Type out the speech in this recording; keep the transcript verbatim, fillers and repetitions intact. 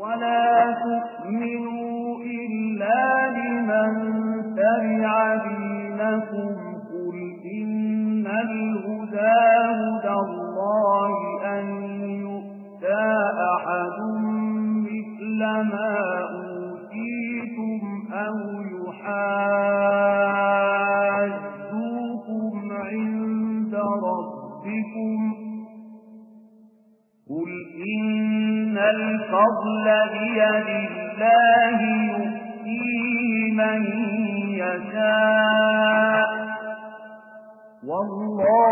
ولا تؤمنوا إلا لمن تبع دينكم قل إن الهدى هدى الله أن يؤتى أحد مثل ما أوتيتم أو يحاجوكم عند ربكم قل إن الفضل بيد الله يؤتيه من يشاء والله